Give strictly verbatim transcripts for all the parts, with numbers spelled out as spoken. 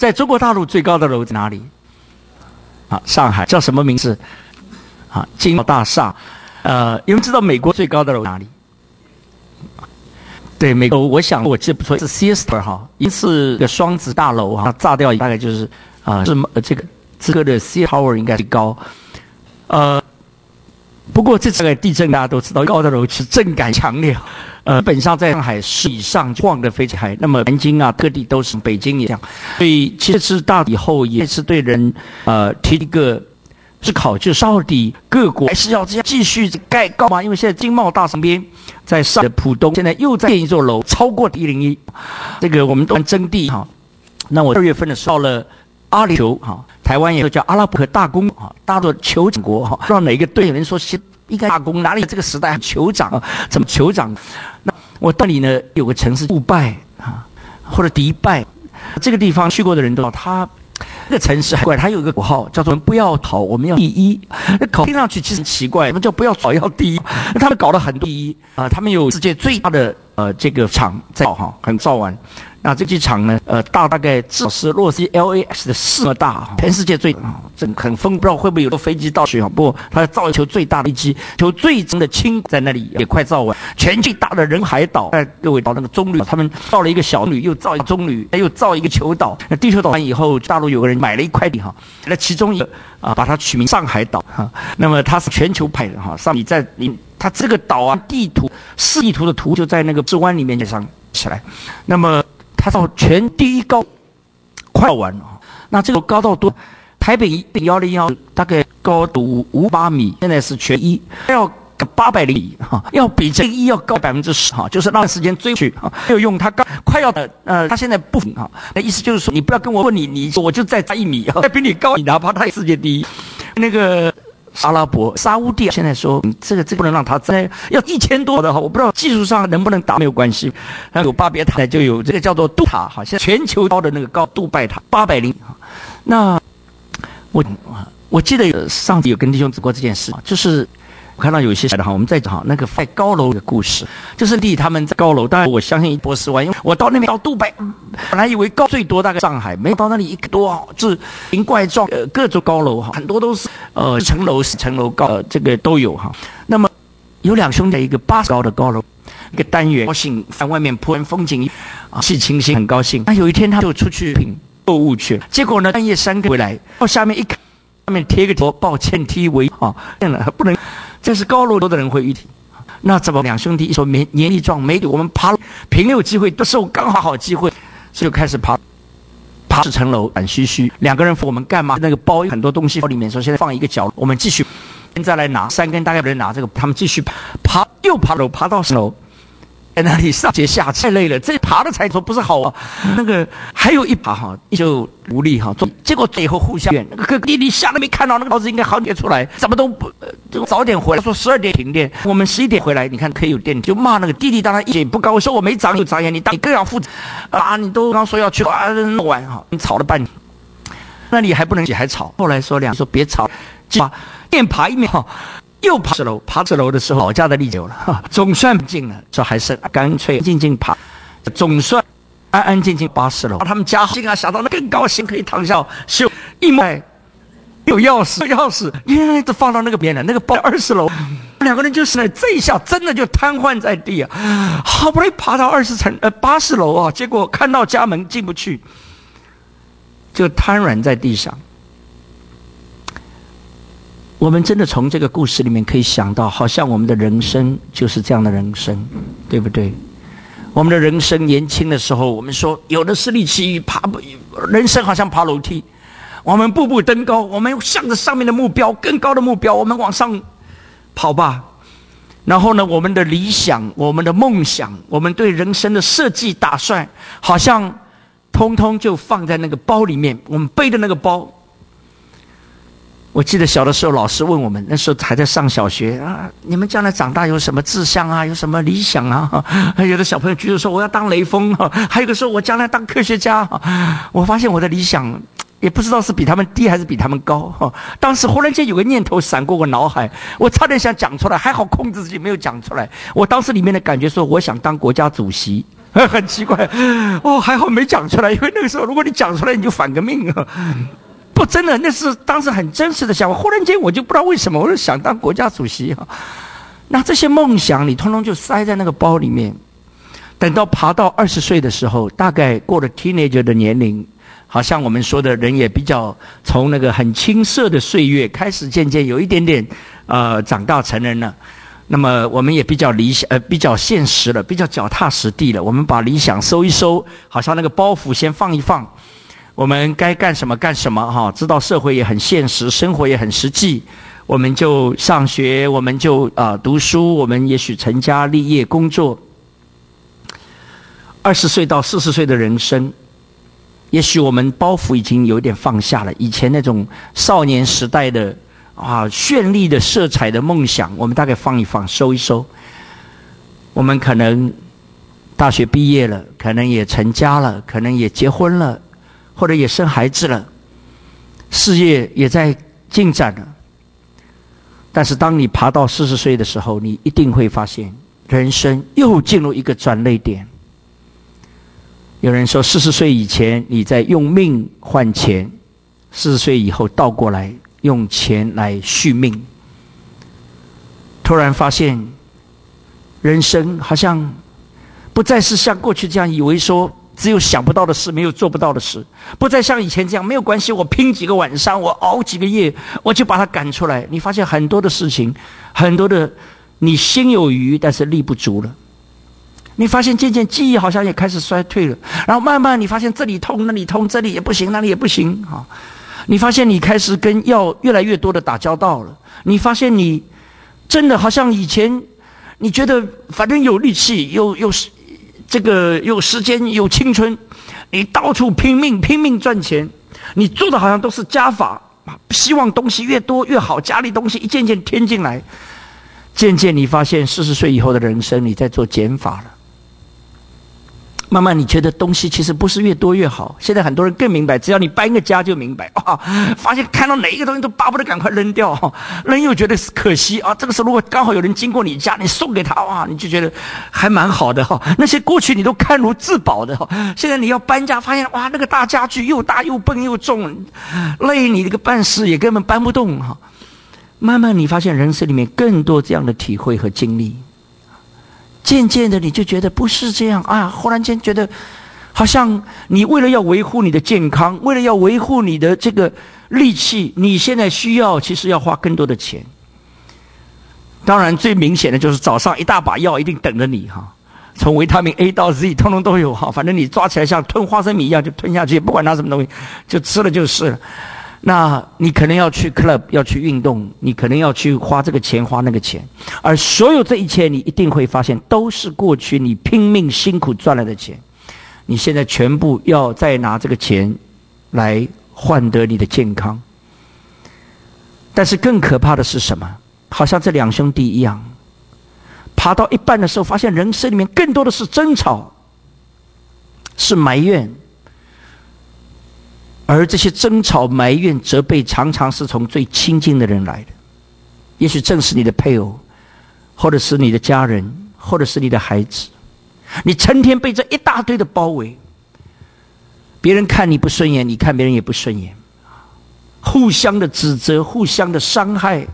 在中国大陆最高的楼在哪里？啊，上海叫什么名字？啊，金茂大厦。呃，有人知道美国最高的楼哪里？对，美国，我想我记得不错是 Sears 哈，一次的双子大楼哈炸掉，大概就是啊、呃、是呃这个这个的 Sears Tower 应该最高。呃，不过这次的地震大家都知道，高的楼是震感强烈。呃，基本上在上海市以上晃得非常嗨，那么南京啊各地都是，北京也这样，所以其实是大以后也是对人呃提一个思考，就是到底各国还是要这样继续盖高吗？因为现在经贸大旁边在上海的浦东现在又在建一座楼，超过一零一，这个我们都征地哈。那我二月份的时候到了阿联酋哈，台湾也有叫阿拉伯和大公哈，大陆酋长国哈，不知道哪一个队有人说是应该大公，哪里这个时代酋长啊？怎么酋长？那我到里呢有个城市杜拜啊，或者迪拜，这个地方去过的人都知道，它这个城市很怪，它有一个口号叫做“不要吵，我们要第一”。那口听上去其实很奇怪，什么叫不要吵要第一？那他们搞了很多第一啊、呃，他们有世界最大的呃这个厂在造哈，很造完。那这机场呢，呃，大大概至少是洛杉矶 L A X 的四么大，全世界最啊，这很疯，不知道会不会有个飞机到去哈。不过它造一球最大的飞机，球最长的轻在那里也快造完，全最大的人海岛，哎，各位到那个棕榈，他们造了一个小旅，又造一个棕榈，又造一个球岛。那地球岛完以后，大陆有个人买了一块地哈，那其中一个啊，把它取名上海岛哈。那么它是全球派的哈，上你在你它这个岛啊，地图市地图的图就在那个市湾里面上起来，那么。它到全第一高，快完了。那这个高到多？台北一幺零幺大概高度五八米，现在是全一，要八百厘米哈，要比这个一要高百分之十哈，就是让时间追去哈。没有用，它刚快要的呃，它现在不哈，那意思就是说，你不要跟我问你，你我就再差一米，再比你高，你哪怕它世界第一，那个。阿拉伯沙乌地现在说、嗯、这个这个不能让它在要一千多的哈，我不知道技术上能不能达没有关系。那有巴别塔就有这个叫做杜塔哈，现在全球高的那个高杜拜塔八百零。那我我记得上次有跟弟兄讲过这件事，就是我看到有一些的哈，我们在讲那个在高楼的故事，就是弟他们在高楼，当然我相信波斯湾，因为我到那边到杜拜，本来以为高最多大概上海，没有到那里一个多，就是形怪状，呃，各种高楼哈，很多都是呃层楼十层楼高，呃，这个都有哈。那么有两兄弟一个八十高的高楼，一个单元，高兴在外面铺完风景啊，气清新，很高兴。那有一天他就出去购物去了，结果呢半夜三更回来，到下面一看，上面贴个说抱歉梯为啊，变了不能。这是高楼的人会遇体，那怎么两兄弟一说年年力壮没我们爬平有机会都是我刚好好机会，所以就开始爬爬十层楼，胆虚虚。两个人我们干嘛？那个包很多东西包里面说现在放一个角落，我们继续现在来拿三根，大概有人拿这个，他们继续爬爬又爬楼爬到十楼。在那里上节下太累了，这爬的才说不是好啊。那个还有一爬哈，就无力哈，结果最后互相怨。那个弟弟下都没看到那个老子应该好点出来，怎么都不、呃、就早点回来。说十二点停电，我们十一点回来，你看可以有电，就骂那个弟弟，当然一点不高，说我没长有长眼，你当你更要负责啊！你都刚说要去啊，弄完哈，你吵了半天，那你还不能解还吵。后来说两说别吵，把电爬一面哈。又爬十楼，爬十楼的时候，老家的力有了，总算进了，说还是干脆静静爬，总算安安静静八十楼。他们家兴啊，想到那更高兴，可以躺下修一买有钥匙，有钥匙，原来都放到那个边了，那个包二十楼，两个人就是呢，这一下真的就瘫痪在地啊，好不容易爬到二十层呃八十楼啊，结果看到家门进不去，就瘫软在地上。我们真的从这个故事里面可以想到，好像我们的人生就是这样的人生，对不对？我们的人生年轻的时候，我们说有的是力气爬，人生好像爬楼梯，我们步步登高，我们向着上面的目标，更高的目标，我们往上跑吧。然后呢，我们的理想，我们的梦想，我们对人生的设计打算，好像通通就放在那个包里面，我们背的那个包。我记得小的时候，老师问我们，那时候还在上小学啊，你们将来长大有什么志向啊？有什么理想啊？还有的小朋友举手说我要当雷锋啊，还有个说我将来当科学家啊。我发现我的理想也不知道是比他们低还是比他们高啊。当时忽然间有个念头闪过我脑海，我差点想讲出来，还好控制自己没有讲出来。我当时里面的感觉说，我想当国家主席。 很奇怪，哦，还好没讲出来，因为那个时候如果你讲出来，你就反个命啊！不，真的，那是当时很真实的想法。忽然间，我就不知道为什么，我就想当国家主席啊。那这些梦想，你通通就塞在那个包里面。等到爬到二十岁的时候，大概过了 teenager 的年龄，好像我们说的人也比较从那个很青涩的岁月开始，渐渐有一点点呃长大成人了。那么我们也比较理想，呃，比较现实了，比较脚踏实地了。我们把理想收一收，好像那个包袱先放一放。我们该干什么干什么哈，知道社会也很现实，生活也很实际，我们就上学，我们就啊、呃、读书，我们也许成家立业工作。二十岁到四十岁的人生，也许我们包袱已经有点放下了，以前那种少年时代的啊绚丽的色彩的梦想，我们大概放一放，收一收。我们可能大学毕业了，可能也成家了，可能也结婚了，或者也生孩子了，事业也在进展了。但是当你爬到四十岁的时候，你一定会发现人生又进入一个转捩点。有人说四十岁以前你在用命换钱，四十岁以后倒过来用钱来续命。突然发现人生好像不再是像过去这样以为说只有想不到的事，没有做不到的事，不再像以前这样没有关系，我拼几个晚上，我熬几个夜，我就把它赶出来。你发现很多的事情，很多的你心有余，但是力不足了。你发现渐渐记忆好像也开始衰退了，然后慢慢你发现这里痛那里痛，这里也不行那里也不行啊！你发现你开始跟药越来越多的打交道了，你发现你真的好像以前你觉得反正有力气有有这个有时间有青春，你到处拼命拼命赚钱，你做的好像都是加法，希望东西越多越好，家里东西一件件添进来。渐渐你发现四十岁以后的人生你在做减法了，慢慢你觉得东西其实不是越多越好。现在很多人更明白，只要你搬个家就明白啊！发现看到哪一个东西都巴不得赶快扔掉，扔又觉得可惜啊。这个时候如果刚好有人经过你家，你送给他，哇，你就觉得还蛮好的哈。那些过去你都看如至宝的哈，现在你要搬家，发现哇，那个大家具又大又笨又重，累你这个办事也根本搬不动哈。慢慢你发现人生里面更多这样的体会和经历。渐渐的你就觉得不是这样啊！忽然间觉得好像你为了要维护你的健康，为了要维护你的这个力气，你现在需要其实要花更多的钱。当然最明显的就是早上一大把药一定等着你哈，从维他命 A 到 Z 通通都有哈，反正你抓起来像吞花生米一样就吞下去，不管拿什么东西就吃了就是了。那你可能要去 club 要去运动，你可能要去花这个钱花那个钱，而所有这一切你一定会发现都是过去你拼命辛苦赚来的钱，你现在全部要再拿这个钱来换得你的健康。但是更可怕的是什么？好像这两兄弟一样，爬到一半的时候发现人生里面更多的是争吵，是埋怨，而这些争吵埋怨责备常常是从最亲近的人来的，也许正是你的配偶，或者是你的家人，或者是你的孩子。你成天被这一大堆的包围，别人看你不顺眼，你看别人也不顺眼，互相的指责，互相的伤害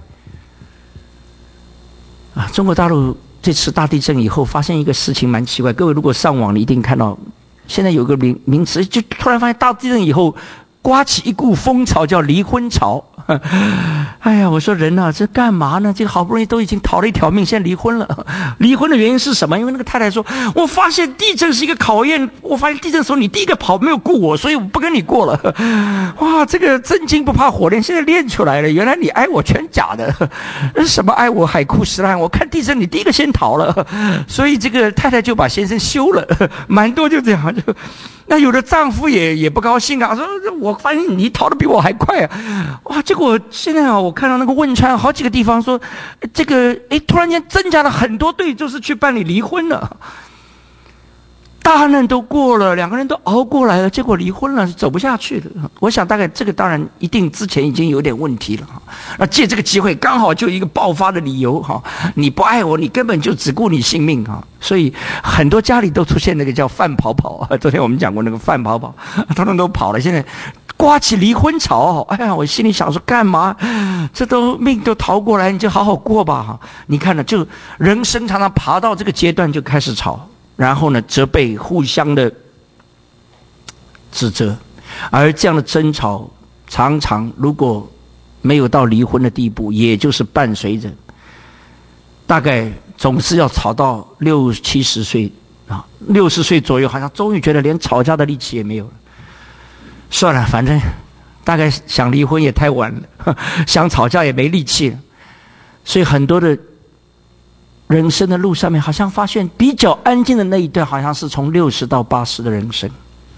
啊！中国大陆这次大地震以后发现一个事情蛮奇怪，各位如果上网你一定看到现在有个名名词，就突然发现大地震以后刮起一股风潮，叫离婚潮。哎呀，我说人啊，这干嘛呢？这个好不容易都已经逃了一条命，现在离婚了。离婚的原因是什么？因为那个太太说，我发现地震是一个考验，我发现地震的时候你第一个跑，没有顾我，所以我不跟你过了。哇，这个真金不怕火炼，现在练出来了。原来你爱我全假的，什么爱我海枯石烂？我看地震你第一个先逃了，所以这个太太就把先生休了，蛮多就这样就。那有的丈夫也也不高兴啊，说我发现你逃得比我还快啊！哇，结果现在啊，我看到那个汶川好几个地方说，这个哎，突然间增加了很多对，就是去办理离婚了。 大难都过了，两个人都熬过来了，结果离婚了，是走不下去的。我想大概这个当然一定之前已经有点问题了哈。那借这个机会刚好就一个爆发的理由哈，你不爱我，你根本就只顾你性命哈。所以很多家里都出现那个叫范跑跑，昨天我们讲过那个范跑跑，通通都跑了。现在刮起离婚潮，哎呀，我心里想说干嘛？这都命都逃过来，你就好好过吧哈。你看呢，就人生常常爬到这个阶段就开始吵。然后呢，责备，互相的指责，而这样的争吵常常如果没有到离婚的地步，也就是伴随着大概总是要吵到六七十岁啊，六十岁左右，好像终于觉得连吵架的力气也没有了。算了，反正大概想离婚也太晚了，想吵架也没力气了，所以很多的。人生的路上面，好像发现比较安静的那一段，好像是从六十到八十的人生，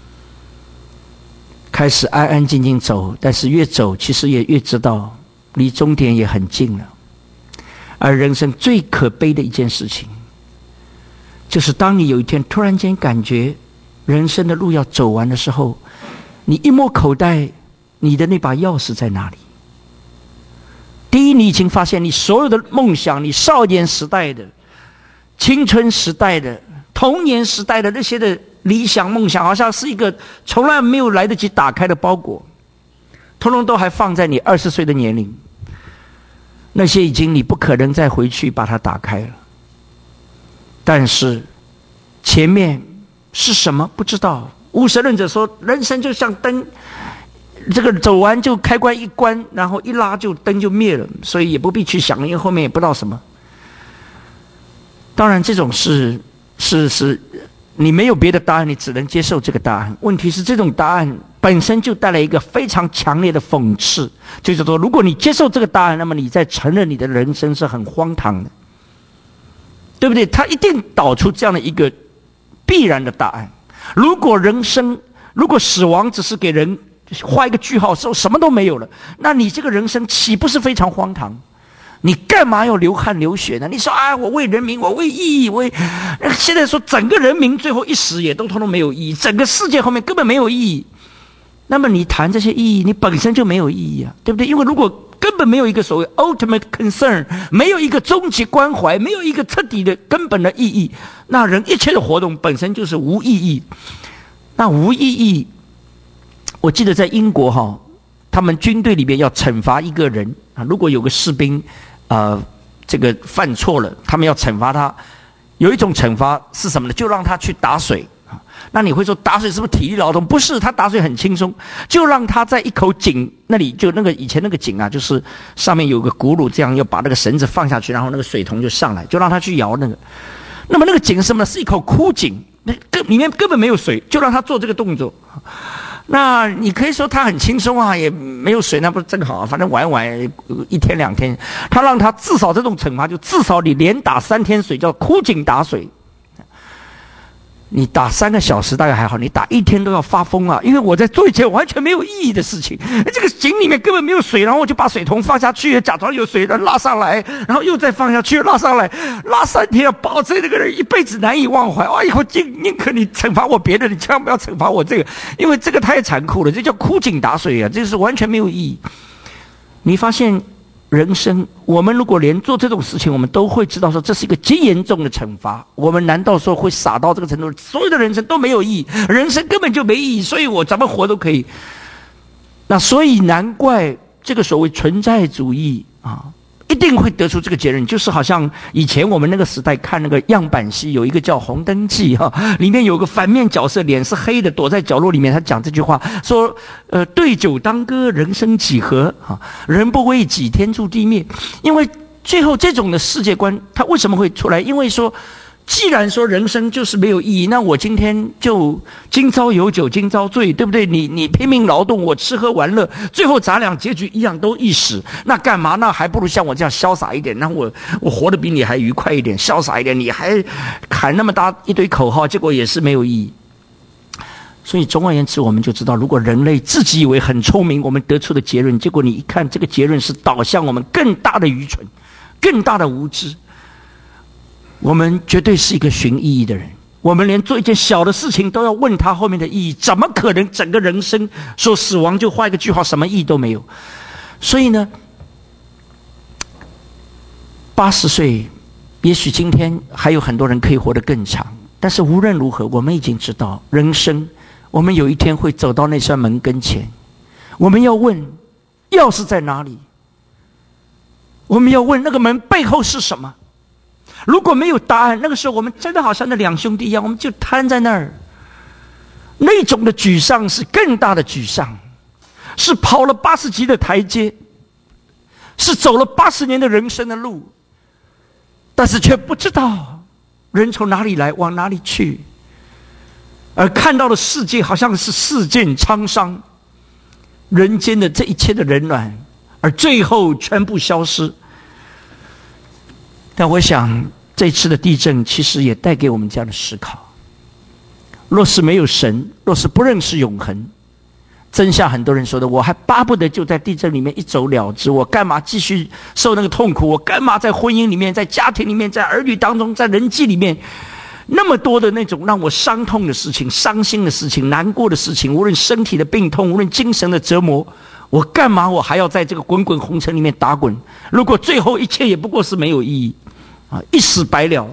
开始安安静静走，但是越走，其实也越知道离终点也很近了。而人生最可悲的一件事情，就是当你有一天突然间感觉人生的路要走完的时候，你一摸口袋，你的那把钥匙在哪里？第一，你已经发现你所有的梦想，你少年时代的、青春时代的、童年时代的那些的理想梦想，好像是一个从来没有来得及打开的包裹，通通都还放在你二十岁的年龄。那些已经你不可能再回去把它打开了。但是前面是什么不知道。无神论者说，人生就像灯。这个走完就开关一关，然后一拉就灯就灭了，所以也不必去想，因为后面也不知道什么。当然这种是是是你没有别的答案，你只能接受这个答案。问题是这种答案本身就带来一个非常强烈的讽刺，就是说如果你接受这个答案，那么你在承认你的人生是很荒唐的，对不对？他一定导出这样的一个必然的答案。如果人生如果死亡只是给人画一个句号，说什么都没有了，那你这个人生岂不是非常荒唐？你干嘛要流汗流血呢？你说啊，我为人民，我为意义，为现在说整个人民最后一死也都通通没有意义，整个世界后面根本没有意义。那么你谈这些意义，你本身就没有意义啊，对不对？因为如果根本没有一个所谓 ultimate concern， 没有一个终极关怀，没有一个彻底的根本的意义，那人一切的活动本身就是无意义。那无意义。我记得在英国哈，他们军队里面要惩罚一个人啊，如果有个士兵，呃，这个犯错了，他们要惩罚他，有一种惩罚是什么呢？就让他去打水啊。那你会说打水是不是体力劳动？不是，他打水很轻松，就让他在一口井那里，就那个以前那个井啊，就是上面有个轱辘，这样要把那个绳子放下去，然后那个水桶就上来，就让他去摇那个。那么那个井是什么呢？是一口枯井，那根里面根本没有水，就让他做这个动作。那你可以说他很轻松啊，也没有水，那不是正好啊？反正玩玩一天两天，他让他至少这种惩罚，就至少你连打三天水，叫枯井打水。你打三个小时大概还好，你打一天都要发疯啊！因为我在做一件完全没有意义的事情，这个井里面根本没有水，然后我就把水桶放下去，假装有水，拉上来，然后又再放下去，拉上来，拉三天，保证那个人一辈子难以忘怀。哎呦，宁可你惩罚我别的，你千万不要惩罚我这个，因为这个太残酷了，这叫枯井打水啊，这是完全没有意义。你发现人生，我们如果连做这种事情，我们都会知道说这是一个极严重的惩罚。我们难道说会傻到这个程度，所有的人生都没有意义，人生根本就没意义，所以我怎么活都可以？那所以难怪这个所谓存在主义啊，一定会得出这个结论，就是好像以前我们那个时代看那个样板戏，有一个叫《红灯记》哈，里面有个反面角色，脸是黑的，躲在角落里面，他讲这句话说：“呃，对酒当歌，人生几何啊？人不为己，天诛地灭。”因为最后这种的世界观，它为什么会出来？因为说，既然说人生就是没有意义，那我今天就今朝有酒今朝醉，对不对？你你拼命劳动，我吃喝玩乐，最后咱俩结局一样都一死，那干嘛？那还不如像我这样潇洒一点，那我我活得比你还愉快一点，潇洒一点，你还喊那么大一堆口号，结果也是没有意义。所以总而言之，我们就知道，如果人类自己以为很聪明，我们得出的结论，结果你一看，这个结论是导向我们更大的愚蠢，更大的无知。我们绝对是一个寻意义的人， 我们连做一件小的事情都要问他后面的意义，怎么可能整个人生说死亡就画一个句号，什么意义都没有？所以呢，八十岁，也许今天还有很多人可以活得更长，但是无论如何，我们已经知道，人生我们有一天会走到那扇门跟前，我们要问，钥匙在哪里？我们要问那个门背后是什么？如果没有答案，那个时候我们真的好像那两兄弟一样，我们就瘫在那儿。那种的沮丧是更大的沮丧，是跑了八十级的台阶，是走了八十年的人生的路，但是却不知道人从哪里来，往哪里去，而看到的世界好像是世间沧桑，人间的这一切的冷暖，而最后全部消失。但我想这次的地震其实也带给我们这样的思考，若是没有神，若是不认识永恒，真像很多人说的，我还巴不得就在地震里面一走了之，我干嘛继续受那个痛苦？我干嘛在婚姻里面，在家庭里面，在儿女当中，在人际里面，那么多的那种让我伤痛的事情，伤心的事情，难过的事情，无论身体的病痛，无论精神的折磨，我干嘛我还要在这个滚滚红尘里面打滚？如果最后一切也不过是没有意义啊，一死百了。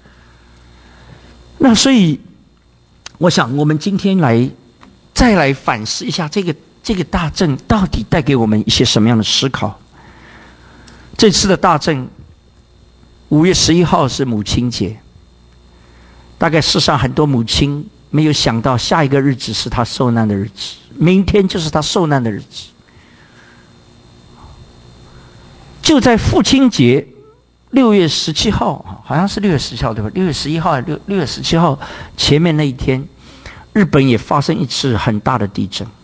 那所以我想我们今天来再来反思一下这个这个大震到底带给我们一些什么样的思考。这次的大震五月十一号是母亲节，大概世上很多母亲没有想到下一个日子是她受难的日子，明天就是她受难的日子。就在父亲节六月十七号，好像是六月十七号对吧？六月十一号、六六月十七号前面那一天，日本也发生一次很大的地震，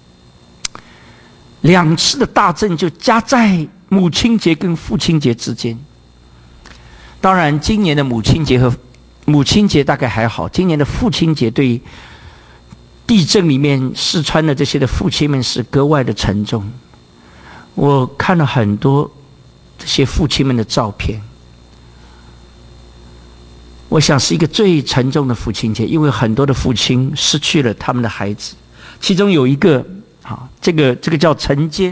两次的大震就夹在母亲节跟父亲节之间。当然，今年的母亲节和母亲节大概还好，今年的父亲节对地震里面四川的这些的父亲们是格外的沉重。我看了很多这些父亲们的照片，我想是一个最沉重的父亲节，因为很多的父亲失去了他们的孩子，其中有一个啊，这个这个叫陈坚，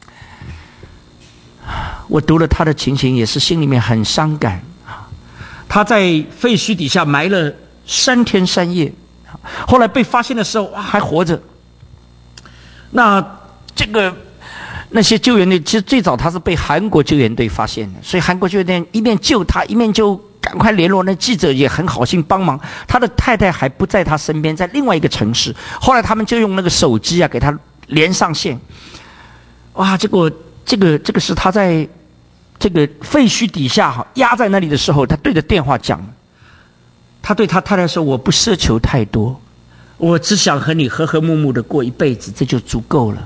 我读了他的情形，也是心里面很伤感啊。他在废墟底下埋了三天三夜，后来被发现的时候，哇，还活着。那这个。那些救援队其实最早他是被韩国救援队发现的，所以韩国救援队一面救他，一面就赶快联络。那记者也很好心帮忙，他的太太还不在他身边，在另外一个城市。后来他们就用那个手机啊给他连上线。哇，结果这个这个是他在这个废墟底下哈压在那里的时候，他对着电话讲，他对他太太说：“我不奢求太多，我只想和你和和睦睦的过一辈子，这就足够了。”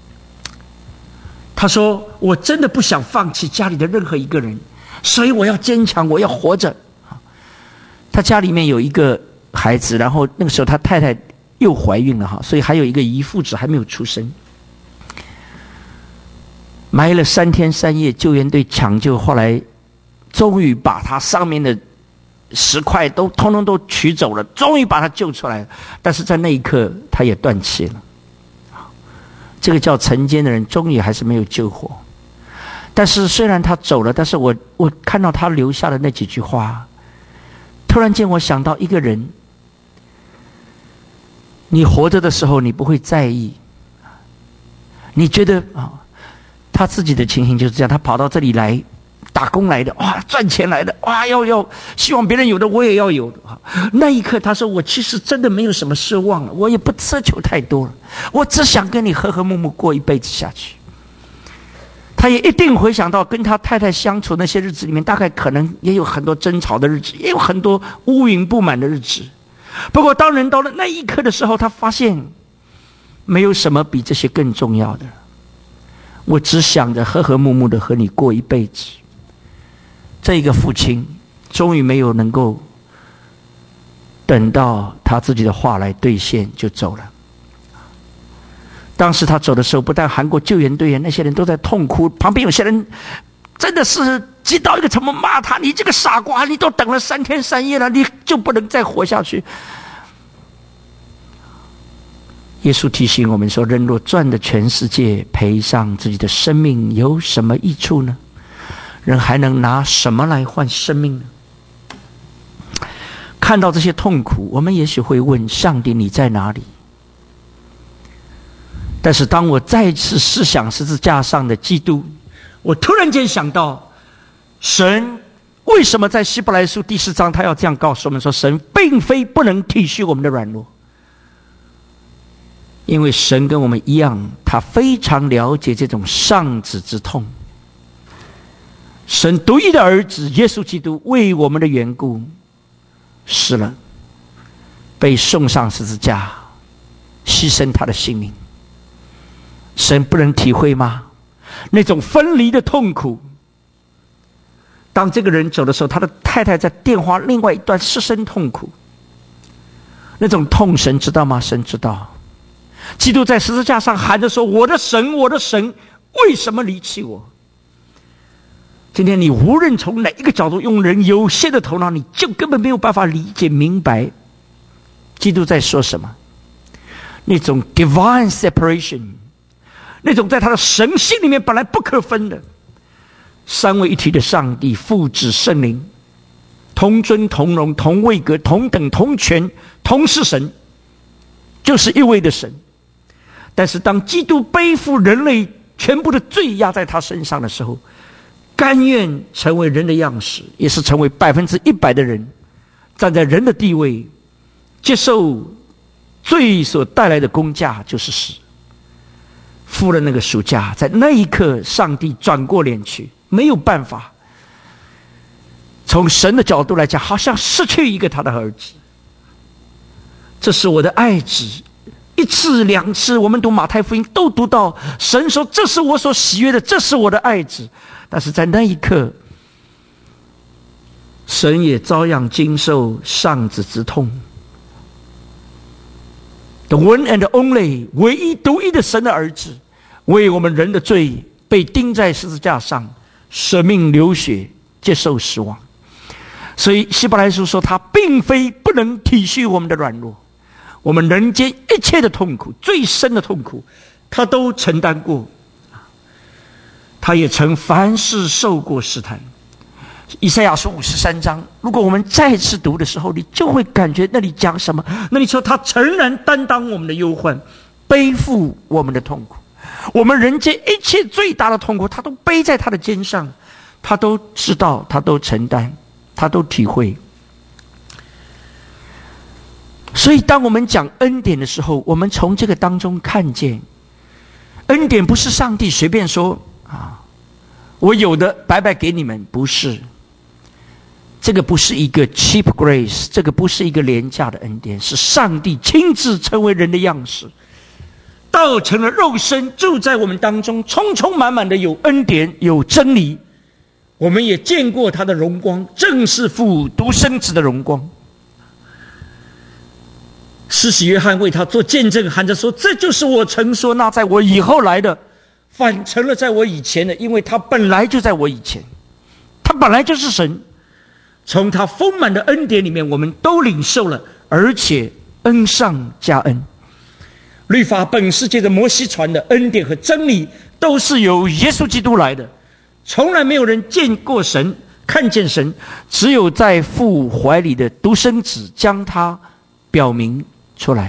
他说：“我真的不想放弃家里的任何一个人，所以我要坚强，我要活着。”他家里面有一个孩子，然后那个时候他太太又怀孕了哈，所以还有一个遗腹子还没有出生。埋了三天三夜，救援队抢救，后来终于把他上面的石块都通通都取走了，终于把他救出来了。但是在那一刻，他也断气了。这个叫陈坚的人终于还是没有救活，但是虽然他走了，但是我我看到他留下的那几句话，突然间我想到一个人，你活着的时候你不会在意，你觉得啊，他自己的情形就是这样，他跑到这里来打工来的，哇，赚钱来的，哇，要要希望别人有的我也要有的。那一刻他说，我其实真的没有什么奢望了，我也不奢求太多了，我只想跟你和和睦睦过一辈子下去。他也一定回想到跟他太太相处那些日子里面，大概可能也有很多争吵的日子，也有很多乌云布满的日子。不过当人到了那一刻的时候，他发现没有什么比这些更重要的，我只想着和和睦睦的和你过一辈子。这个父亲终于没有能够等到他自己的话来兑现，就走了。当时他走的时候，不但韩国救援队员那些人都在痛哭，旁边有些人真的是急到一个程度，骂他：“你这个傻瓜，你都等了三天三夜了，你就不能再活下去？”耶稣提醒我们说：“人若赚得全世界，赔上自己的生命，有什么益处呢？人还能拿什么来换生命呢？”看到这些痛苦，我们也许会问：上帝，你在哪里？但是当我再次思想十字架上的基督，我突然间想到，神为什么在希伯来书第四章他要这样告诉我们说，神并非不能体恤我们的软弱，因为神跟我们一样，他非常了解这种丧子之痛。神独一的儿子耶稣基督为我们的缘故死了，被送上十字架，牺牲他的性命。神不能体会吗？那种分离的痛苦。当这个人走的时候，他的太太在电话另外一端失声痛苦，那种痛神知道吗？神知道。基督在十字架上喊着说：“我的神，我的神，为什么离弃我？”今天你无论从哪一个角度，用人有限的头脑，你就根本没有办法理解明白基督在说什么。那种 divine separation， 那种在他的神性里面本来不可分的三位一体的上帝，父子圣灵，同尊同荣，同位格，同等同权，同是神，就是一位的神。但是当基督背负人类全部的罪压在他身上的时候，甘愿成为人的样式，也是成为百分之一百的人，站在人的地位，接受罪所带来的工价，就是死，付了那个赎价。在那一刻，上帝转过脸去，没有办法。从神的角度来讲，好像失去一个他的儿子。这是我的爱子。一次两次，我们读马太福音都读到神说：“这是我所喜悦的，这是我的爱子。”但是在那一刻，神也照样经受丧子之痛。The one and only， 唯一独一的神的儿子，为我们人的罪被钉在十字架上，舍命流血，接受死亡。所以希伯来书说，他并非不能体恤我们的软弱，我们人间一切的痛苦，最深的痛苦，他都承担过。他也曾凡事受过试探。以赛亚书五十三章，如果我们再次读的时候，你就会感觉那里讲什么？那里说他诚然担当我们的忧患，背负我们的痛苦。我们人间一切最大的痛苦，他都背在他的肩上，他都知道，他都承担，他都体会。所以当我们讲恩典的时候，我们从这个当中看见，恩典不是上帝随便说啊，我有的白白给你们，不是。这个不是一个 cheap grace， 这个不是一个廉价的恩典，是上帝亲自成为人的样式，道成了肉身，住在我们当中，充充满满的有恩典，有真理。我们也见过他的荣光，正是父独生子的荣光。施洗约翰为他做见证，喊着说：“这就是我曾说那在我以后来的，反成了在我以前的，因为他本来就在我以前，他本来就是神。从他丰满的恩典里面，我们都领受了，而且恩上加恩。律法本是借着摩西传的，恩典和真理都是由耶稣基督来的。从来没有人见过神，看见神，只有在父怀里的独生子将他表明出来。”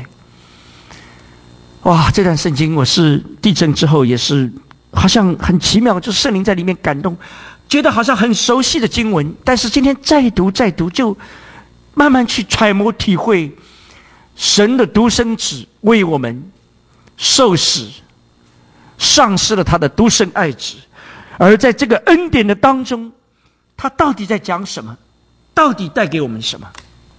哇，这段圣经我是地震之后也是好像很奇妙，就是圣灵在里面感动，觉得好像很熟悉的经文，但是今天再读再读，就慢慢去揣摩体会神的独生子为我们受死，丧失了他的独生爱子。而在这个恩典的当中，他到底在讲什么？到底带给我们什么？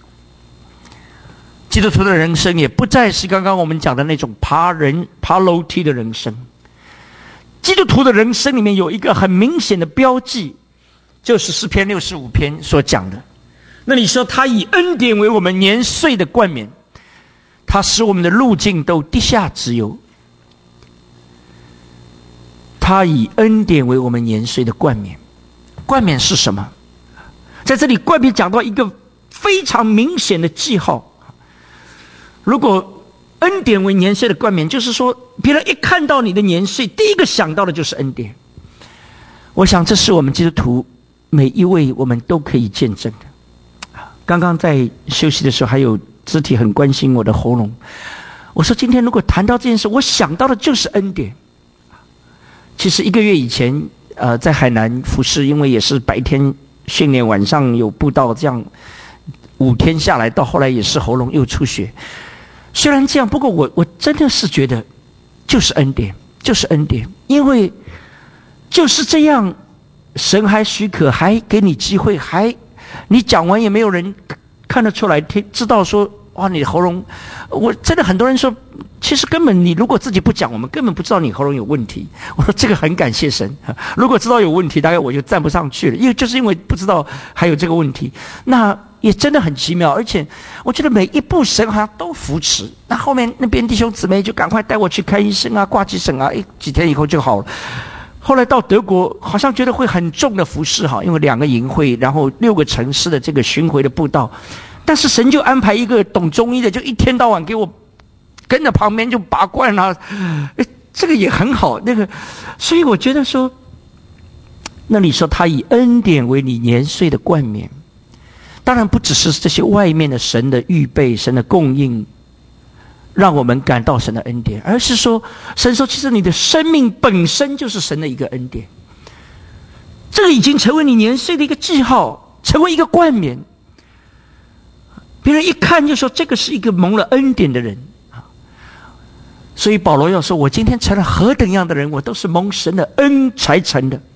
基督徒的人生也不再是刚刚我们讲的那种爬人爬楼梯的人生。基督徒的人生里面有一个很明显的标记，就是诗篇六十五篇所讲的。那你说他以恩典为我们年岁的冠冕，他使我们的路径都地下之油。他以恩典为我们年岁的冠冕。 冠冕是什么？在这里冠冕讲到一个非常明显的记号。如果恩典为年岁的冠冕，就是说别人一看到你的年岁，第一个想到的就是恩典。我想这是我们基督徒每一位我们都可以见证的。刚刚在休息的时候，还有肢体很关心我的喉咙。我说今天如果谈到这件事，我想到的就是恩典。其实一个月以前，呃，在海南服侍，因为也是白天训练，晚上有布道，这样五天下来，到后来也是喉咙又出血。虽然这样，不过我我真的是觉得就是恩典，就是恩典，因为就是这样，神还许可，还给你机会，还你讲完也没有人看得出来，听知道说哇，你的喉咙，我真的很多人说，其实根本你如果自己不讲，我们根本不知道你喉咙有问题。我说这个很感谢神，如果知道有问题，大概我就站不上去了，因为就是因为不知道还有这个问题。那也真的很奇妙，而且我觉得每一步神好像都扶持。那后面那边弟兄姊妹就赶快带我去看医生啊，挂急诊啊，一几天以后就好了。后来到德国，好像觉得会很重的服侍哈，因为两个营会，然后六个城市的这个巡回的布道。但是神就安排一个懂中医的，就一天到晚给我跟着旁边就拔罐啊，这个也很好。那个，所以我觉得说，那你说他以恩典为你年岁的冠冕，当然不只是这些外面的神的预备、神的供应，让我们感到神的恩典，而是说，神说，其实你的生命本身就是神的一个恩典，这个已经成为你年岁的一个记号，成为一个冠冕。别人一看就说这个是一个蒙了恩典的人。所以保罗要说，我今天成了何等样的人，我都是蒙神的恩才成的。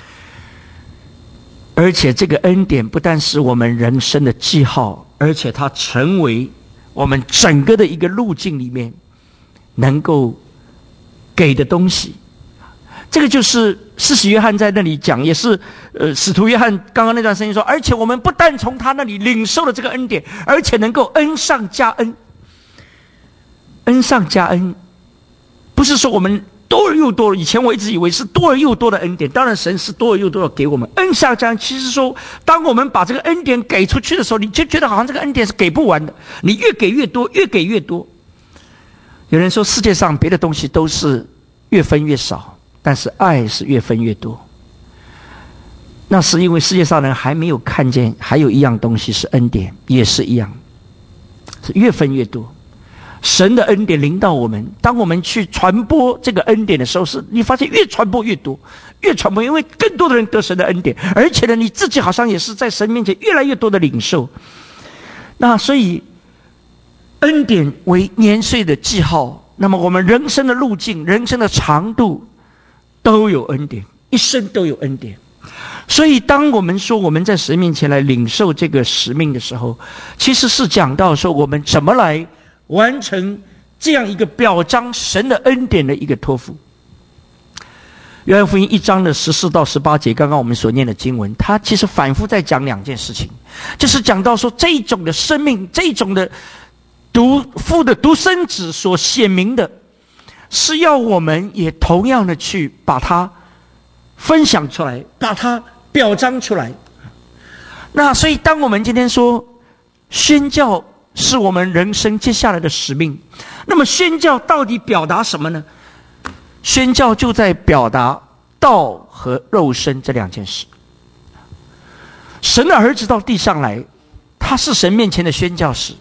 而且这个恩典不但是我们人生的记号，而且它成为我们整个的一个路径里面能够给的东西。这个就是施洗约翰在那里讲，也是呃，使徒约翰刚刚那段声音说，而且我们不但从他那里领受了这个恩典，而且能够恩上加恩。恩上加恩，不是说我们多而又多，以前我一直以为是多而又多的恩典，当然神是多而又多的给我们。恩上加恩，其实说当我们把这个恩典给出去的时候，你就觉得好像这个恩典是给不完的，你越给越多，越给越多。有人说世界上别的东西都是越分越少，但是爱是越分越多。那是因为世界上人还没有看见还有一样东西是恩典，也是一样，是越分越多。神的恩典临到我们，当我们去传播这个恩典的时候，是你发现越传播越多，越传播，因为更多的人得神的恩典，而且呢，你自己好像也是在神面前越来越多的领受。那所以恩典为年岁的记号，那么我们人生的路径、人生的长度都有恩典，一生都有恩典。所以当我们说我们在神面前来领受这个使命的时候，其实是讲到说我们怎么来完成这样一个表彰神的恩典的一个托付。约翰福音一章的十四到十八节，刚刚我们所念的经文，它其实反复在讲两件事情，就是讲到说这种的生命，这种的独父的独生子所显明的，是要我们也同样的去把它分享出来，把它表彰出来。那所以当我们今天说宣教是我们人生接下来的使命，那么宣教到底表达什么呢？宣教就在表达道和肉身这两件事。神的儿子到地上来，他是神面前的宣教士，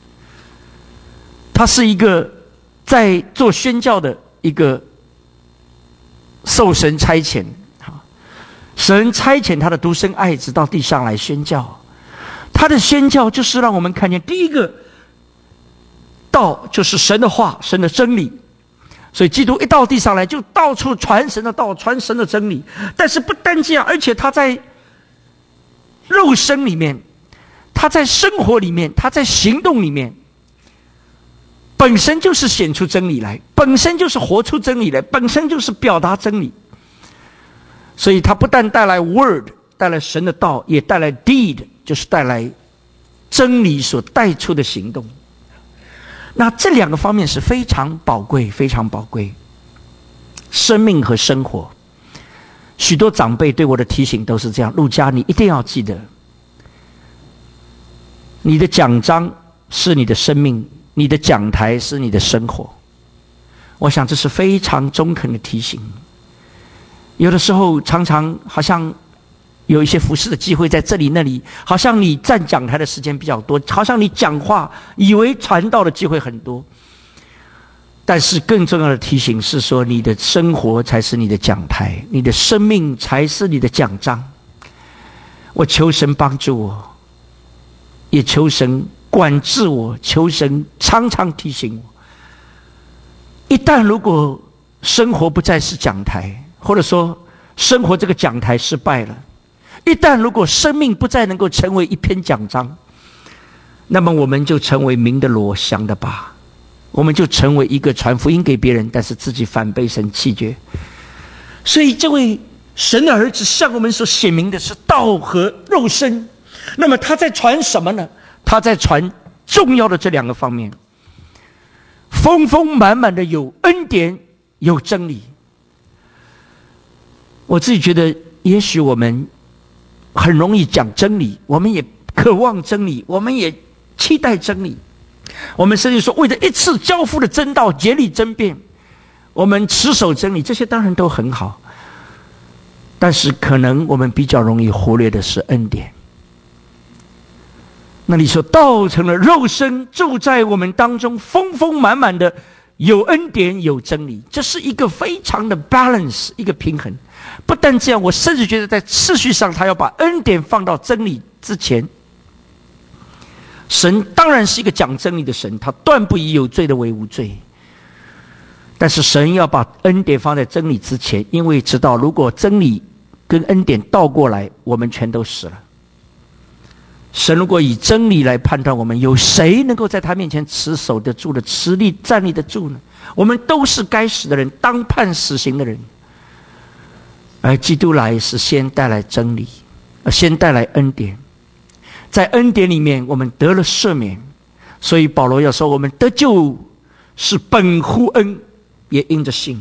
他是一个在做宣教的一个受神差遣，神差遣他的独生爱子到地上来宣教。他的宣教就是让我们看见，第一个道就是神的话，神的真理。所以基督一到地上来，就到处传神的道，传神的真理。但是不单这样，而且他在肉身里面，他在生活里面，他在行动里面，本身就是显出真理来，本身就是活出真理来，本身就是表达真理。所以他不但带来 word， 带来神的道，也带来 deed， 就是带来真理所带出的行动。那这两个方面是非常宝贵，非常宝贵。生命和生活，许许多长辈对我的提醒都是这样：陆家，你一定要记得，你的讲章是你的生命，你的讲台是你的生活。我想这是非常中肯的提醒。有的时候常常好像有一些服事的机会在这里那里，好像你站讲台的时间比较多，好像你讲话以为传道的机会很多，但是更重要的提醒是说，你的生活才是你的讲台，你的生命才是你的讲章。我求神帮助我，也求神管制我，求神常常提醒我，一旦如果生活不再是讲台，或者说生活这个讲台失败了，一旦如果生命不再能够成为一篇讲章，那么我们就成为鸣的锣响的拔，我们就成为一个传福音给别人，但是自己反被神弃绝。所以这位神的儿子向我们所显明的是道和肉身，那么他在传什么呢？他在传重要的这两个方面，丰丰满满的有恩典有真理。我自己觉得也许我们很容易讲真理，我们也渴望真理，我们也期待真理，我们甚至说为了一次交付的真道竭力争辩，我们持守真理，这些当然都很好，但是可能我们比较容易忽略的是恩典。那你说道成了肉身，住在我们当中，丰丰满满的有恩典有真理，这是一个非常的 balance， 一个平衡。不但这样，我甚至觉得在次序上他要把恩典放到真理之前。神当然是一个讲真理的神，他断不以有罪的为无罪，但是神要把恩典放在真理之前，因为知道如果真理跟恩典倒过来，我们全都死了。神如果以真理来判断我们，有谁能够在他面前持守得住的，持立站立得住呢？我们都是该死的人，当判死刑的人。而基督来是先带来真理，先带来恩典，在恩典里面我们得了赦免，所以保罗要说我们得救是本乎恩，也因着信。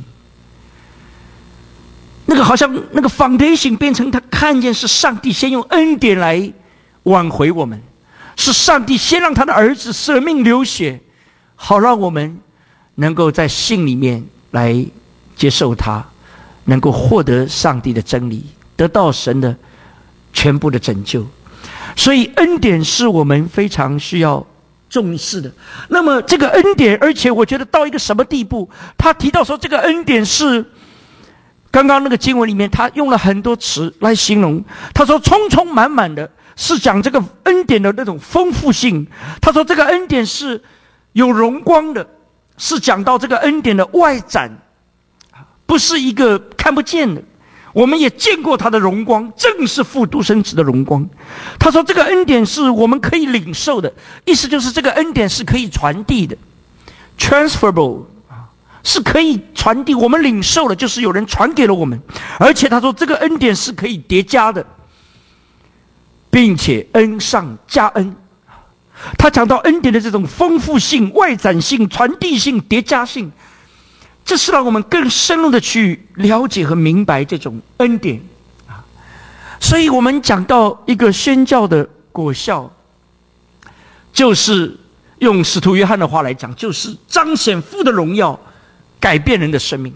那个好像那个 foundation 变成他看见是上帝先用恩典来挽回我们，是上帝先让他的儿子舍命流血，好让我们能够在信里面来接受他，能够获得上帝的真理，得到神的全部的拯救。所以恩典是我们非常需要重视的。那么这个恩典，而且我觉得到一个什么地步，他提到说这个恩典是刚刚那个经文里面他用了很多词来形容，他说充充满满的，是讲这个恩典的那种丰富性。他说这个恩典是有荣光的，是讲到这个恩典的外展，不是一个看不见的，我们也见过他的荣光，正是父独生子的荣光。他说这个恩典是我们可以领受的，意思就是这个恩典是可以传递的， transferable， 是可以传递，我们领受了就是有人传给了我们。而且他说这个恩典是可以叠加的，并且恩上加恩。他讲到恩典的这种丰富性、外展性、传递性、叠加性，这是让我们更深入的去了解和明白这种恩典。所以我们讲到一个宣教的果效，就是用使徒约翰的话来讲，就是彰显父的荣耀，改变人的生命。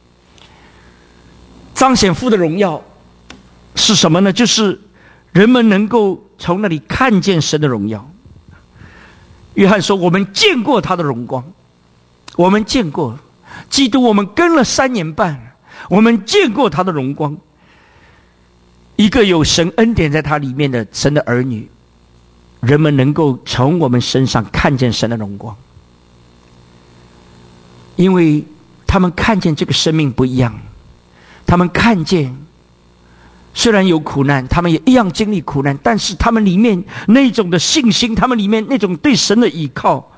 彰显父的荣耀是什么呢？就是人们能够从那里看见神的荣耀。约翰说我们见过他的荣光，我们见过基督，我们跟了三年半，我们见过他的荣光。一个有神恩典在他里面的神的儿女，人们能够从我们身上看见神的荣光，因为他们看见这个生命不一样，他们看见虽然有苦难，他们也一样经历苦难，但是他们里面那种的信心，他们里面那种对神的依靠，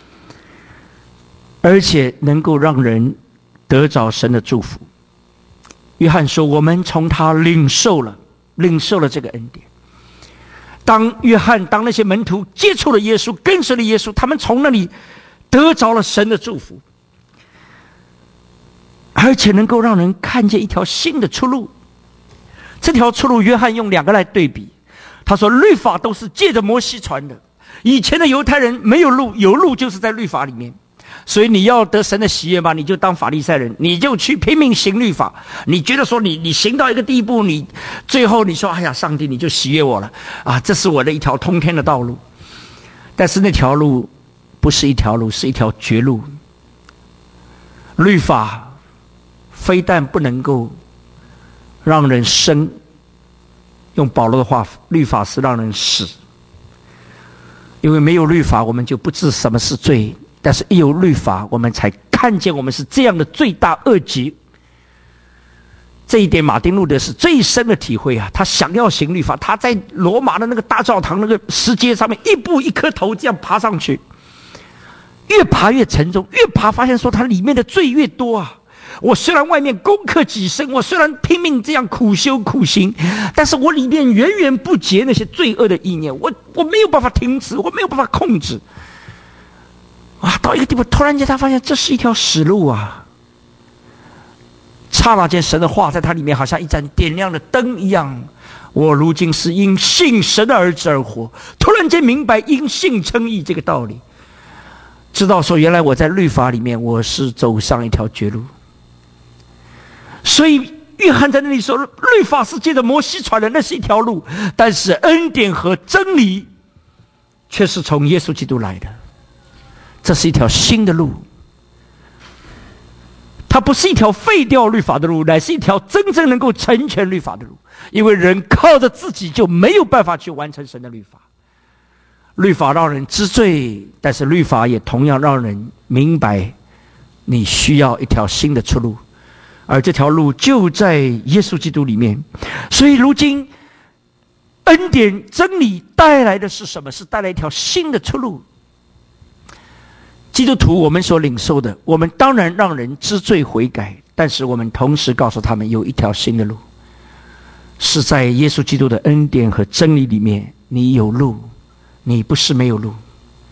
而且能够让人得着神的祝福。约翰说我们从他领受了领受了这个恩典。当约翰当那些门徒接触了耶稣，跟随了耶稣，他们从那里得着了神的祝福，而且能够让人看见一条新的出路， 这条出路，约翰用两个来对比。他说，律法都是借着摩西传的。以前的犹太人没有路，有路就是在律法里面。所以你要得神的喜悦吧，你就当法利赛人，你就去拼命行律法。你觉得说你你行到一个地步，你最后你说，哎呀，上帝你就喜悦我了啊，这是我的一条通天的道路。但是那条路不是一条路，是一条绝路。律法非但不能够让人生，用保罗的话，律法是让人死。因为没有律法，我们就不知什么是罪。但是一有律法，我们才看见我们是这样的罪大恶极。这一点马丁路德是最深的体会啊！他想要行律法，他在罗马的那个大教堂那个石阶上面，一步一颗头这样爬上去，越爬越沉重，越爬发现说他里面的罪越多啊！我虽然外面攻克己身，我虽然拼命这样苦修苦行，但是我里面源源不绝那些罪恶的意念，我我没有办法停止，我没有办法控制。啊，到一个地步，突然间他发现这是一条死路啊！刹那间，神的话在他里面好像一盏点亮的灯一样。我如今是因信神的儿子而活。突然间明白因信称义这个道理，知道说原来我在律法里面我是走上一条绝路。所以约翰在那里说，律法是借着摩西传的，那是一条路，但是恩典和真理却是从耶稣基督来的，这是一条新的路。它不是一条废掉律法的路，乃是一条真正能够成全律法的路。因为人靠着自己就没有办法去完成神的律法。律法让人知罪，但是律法也同样让人明白你需要一条新的出路，而这条路就在耶稣基督里面。所以如今恩典真理带来的是什么？是带来一条新的出路。基督徒我们所领受的，我们当然让人知罪悔改，但是我们同时告诉他们有一条新的路，是在耶稣基督的恩典和真理里面，你有路，你不是没有路。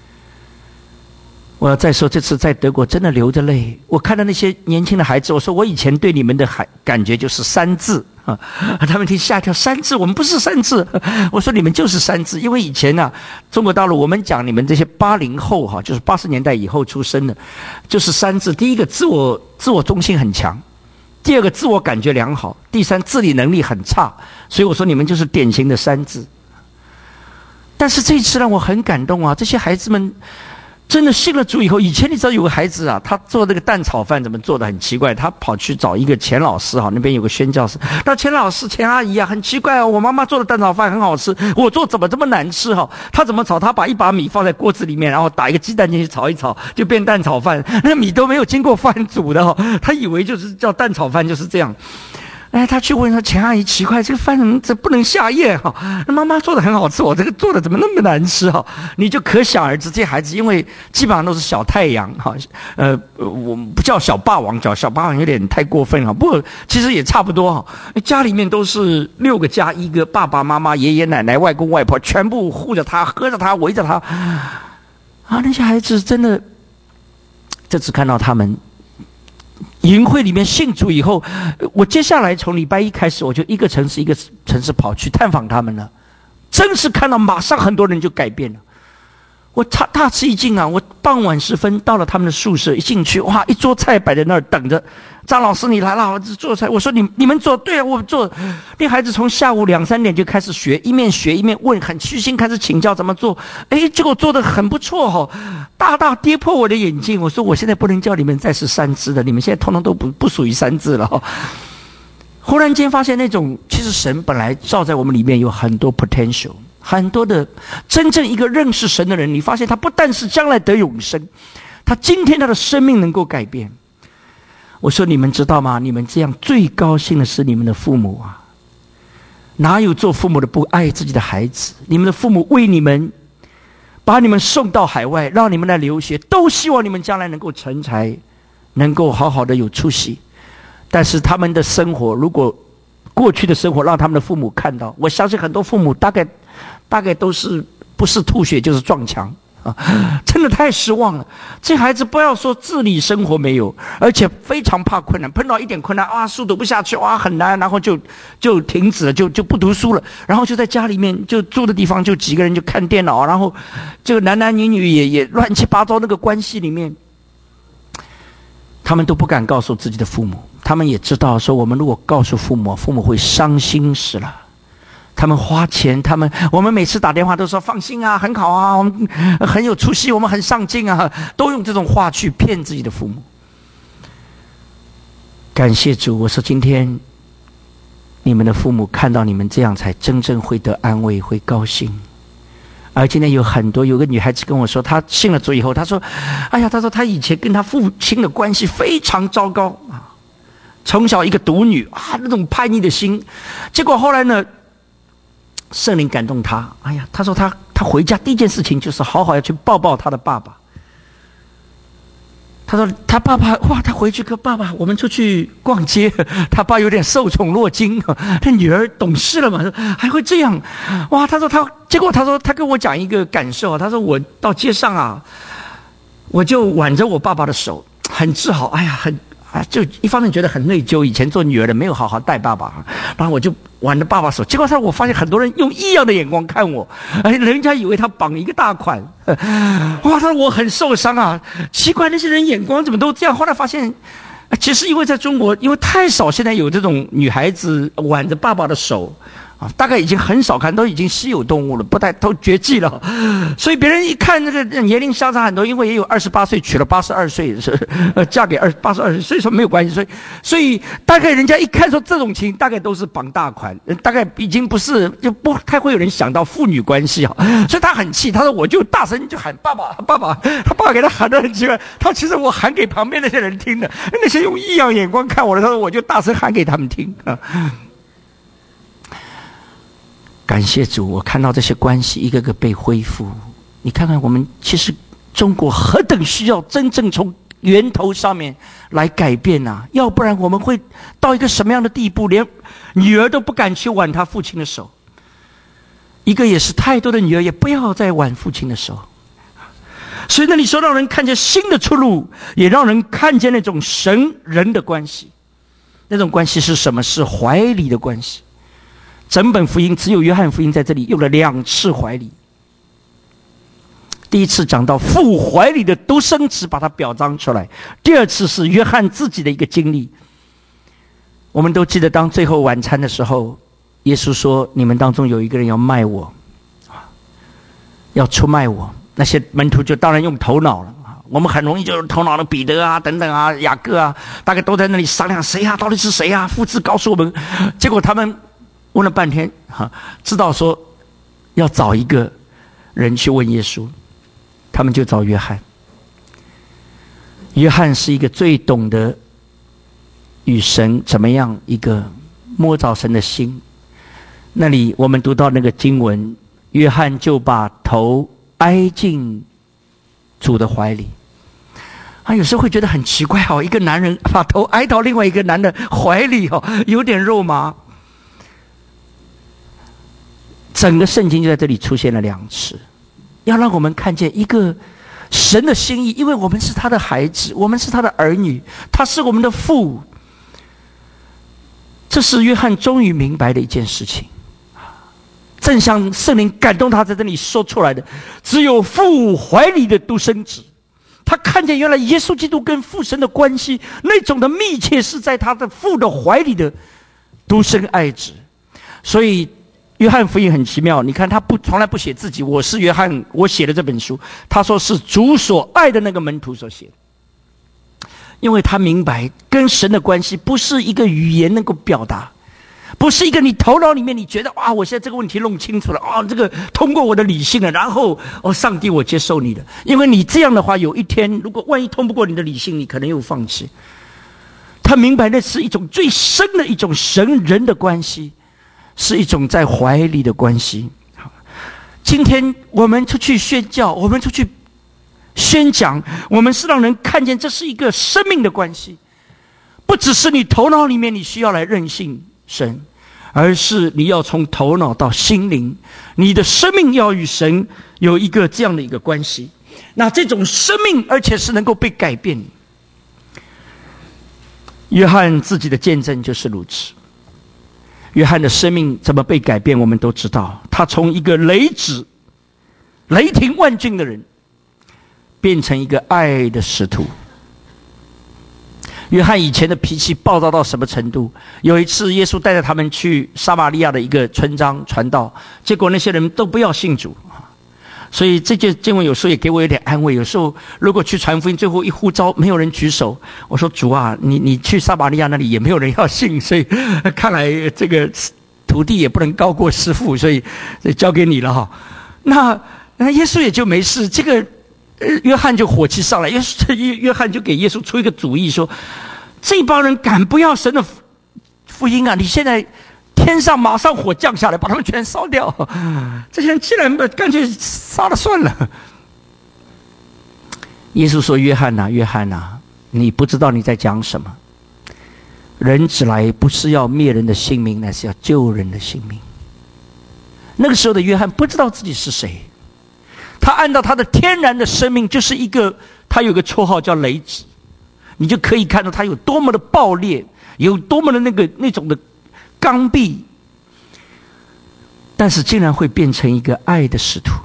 我要再说，这次在德国真的流着泪，我看到那些年轻的孩子，我说我以前对你们的感觉就是三字啊，他们听吓一跳，三字，我们不是三字，我说你们就是三字，因为以前啊，中国大陆我们讲你们这些八零后哈，就是八十年代以后出生的，就是三字。第一个自我自我中心很强，第二个自我感觉良好，第三自理能力很差，所以我说你们就是典型的三字。但是这一次让我很感动啊，这些孩子们真的信了主以后，以前你知道有个孩子啊，他做那个蛋炒饭怎么做的很奇怪，他跑去找一个钱老师哈，那边有个宣教师，那钱老师钱阿姨啊，很奇怪啊，我妈妈做的蛋炒饭很好吃，我做怎么这么难吃哈？他怎么炒？他把一把米放在锅子里面，然后打一个鸡蛋进去炒一炒，就变蛋炒饭，那米都没有经过饭煮的哈，他以为就是叫蛋炒饭就是这样。哎，他去问说钱阿姨，奇怪，这个饭怎么这不能下咽哈？那妈妈做的很好吃，我这个做的怎么那么难吃哈？你就可想而知，这些孩子因为基本上都是小太阳哈，呃，我们不叫小霸王，叫小霸王有点太过分哈。不过其实也差不多哈。家里面都是六个加一个，爸爸妈妈、爷爷奶奶、外公外婆，全部护着他、喝着他、围着他。啊，那些孩子真的，这次看到他们营会里面信主以后，我接下来从礼拜一开始，我就一个城市一个城市跑去探访他们了。真是看到马上很多人就改变了。我大大吃一惊啊！我傍晚时分到了他们的宿舍，一进去，哇，一桌菜摆在那儿等着。张老师你来了，我做菜。我说你你们做，对啊，我做。那孩子从下午两三点就开始学，一面学一面问，很虚心开始请教怎么做。哎，结果做得很不错哈、哦，大大跌破我的眼镜。我说我现在不能叫你们再是三字的，你们现在通通都不不属于三字了、哦。忽然间发现那种，其实神本来照在我们里面有很多 potential。很多的真正一个认识神的人，你发现他不但是将来得永生，他今天他的生命能够改变。我说你们知道吗？你们这样最高兴的是你们的父母啊！哪有做父母的不爱自己的孩子？你们的父母为你们把你们送到海外，让你们来留学，都希望你们将来能够成才，能够好好的有出息。但是他们的生活，如果过去的生活让他们的父母看到，我相信很多父母大概大概都是不是吐血就是撞墙啊，真的太失望了。这孩子不要说自理生活没有，而且非常怕困难，碰到一点困难啊，书读不下去，哇，很难，然后就就停止了，就就不读书了，然后就在家里面就住的地方就几个人就看电脑，然后这个男男女女也也乱七八糟，那个关系里面，他们都不敢告诉自己的父母，他们也知道说，我们如果告诉父母，父母会伤心死了。他们花钱，他们我们每次打电话都说放心啊，很好啊，我们很有出息，我们很上进啊，都用这种话去骗自己的父母。感谢主，我说今天你们的父母看到你们这样，才真正会得安慰，会高兴。而今天有很多，有个女孩子跟我说，她信了主以后，她说：“哎呀，她说她以前跟她父亲的关系非常糟糕啊，从小一个独女啊，那种叛逆的心，结果后来呢？”圣灵感动他，哎呀，他说他他回家第一件事情就是好好要去抱抱他的爸爸。他说他爸爸哇，他回去跟爸爸我们出去逛街，他爸有点受宠若惊，他女儿懂事了嘛，还会这样，哇！他说他结果他说他跟我讲一个感受，他说我到街上啊，我就挽着我爸爸的手，很自豪，哎呀，很。啊，就一方面觉得很内疚，以前做女儿的没有好好带爸爸，然后我就挽着爸爸手，结果他我发现很多人用异样的眼光看我，哎，人家以为他绑一个大款，哇，他说我很受伤啊，奇怪那些人眼光怎么都这样，后来发现，其实因为在中国，因为太少现在有这种女孩子挽着爸爸的手。啊，大概已经很少看，都已经稀有动物了，不太都绝迹了。所以别人一看这个年龄相差很多，因为也有二十八岁娶了八十二岁，是呃嫁给二八十二岁，所以说没有关系。所以所以大概人家一看说这种情，大概都是绑大款，大概已经不是就不太会有人想到父女关系啊。所以他很气，他说我就大声就喊爸爸爸爸，他爸爸给他喊得很奇怪。他其实我喊给旁边那些人听的，那些用异样眼光看我的，他说我就大声喊给他们听啊。感谢主，我看到这些关系一个个被恢复。你看看我们其实中国何等需要真正从源头上面来改变啊，要不然我们会到一个什么样的地步，连女儿都不敢去挽她父亲的手。一个也是太多的女儿也不要再挽父亲的手。所以那你说让人看见新的出路，也让人看见那种神人的关系。那种关系是什么？是怀里的关系。整本福音只有约翰福音在这里用了两次怀里。第一次讲到父怀里的独生子，把它表彰出来；第二次是约翰自己的一个经历。我们都记得，当最后晚餐的时候，耶稣说：“你们当中有一个人要卖我，要出卖我。”那些门徒就当然用头脑了。我们很容易就头脑的彼得啊、等等啊、雅各啊，大概都在那里商量谁啊，到底是谁啊？父子告诉我们。结果他们问了半天，哈，知道说要找一个人去问耶稣，他们就找约翰。约翰是一个最懂得与神怎么样一个摸着神的心。那里我们读到那个经文，约翰就把头挨进主的怀里。啊，有时候会觉得很奇怪哦，一个男人把头挨到另外一个男人怀里哦，有点肉麻。整个圣经就在这里出现了两次，要让我们看见一个神的心意，因为我们是他的孩子，我们是他的儿女，他是我们的父。这是约翰终于明白的一件事情，正像圣灵感动他在这里说出来的，只有父怀里的独生子。他看见原来耶稣基督跟父神的关系那种的密切，是在他的父的怀里的独生爱子。所以约翰福音很奇妙，你看他不从来不写自己，我是约翰，我写的这本书，他说是主所爱的那个门徒所写的。因为他明白跟神的关系不是一个语言能够表达，不是一个你头脑里面你觉得哇，我现在这个问题弄清楚了啊、哦，这个通过我的理性了，然后哦，上帝我接受你的。因为你这样的话，有一天如果万一通不过你的理性，你可能又放弃。他明白那是一种最深的一种神人的关系，是一种在怀里的关系。今天我们出去宣教，我们出去宣讲，我们是让人看见这是一个生命的关系，不只是你头脑里面你需要来认信神， 而是你要从头脑到心灵，你的生命要与神有一个这样的一个关系。那这种生命而且是能够被改变。约翰自己的见证就是如此。约翰的生命怎么被改变我们都知道，他从一个雷子雷霆万钧的人变成一个爱的使徒。约翰以前的脾气暴躁到什么程度？有一次耶稣带着他们去撒玛利亚的一个村庄传道，结果那些人都不要信主。所以这件经文有时候也给我有点安慰。有时候如果去传福音，最后一呼召没有人举手，我说主啊，你你去撒玛利亚那里也没有人要信，所以看来这个徒弟也不能高过师父，所以交给你了哈。那那耶稣也就没事。这个约翰就火气上来，约约翰就给耶稣出一个主意，说这帮人敢不要神的福音啊，你现在天上马上火降下来，把他们全烧掉。这些人既然干脆杀了算了。耶稣说：约翰啊，约翰啊，你不知道你在讲什么。人子来不是要灭人的性命，乃是要救人的性命。那个时候的约翰不知道自己是谁，他按照他的天然的生命，就是一个，他有个绰号叫雷子，你就可以看到他有多么的暴烈，有多么的那个那种的刚愎，但是竟然会变成一个爱的使徒。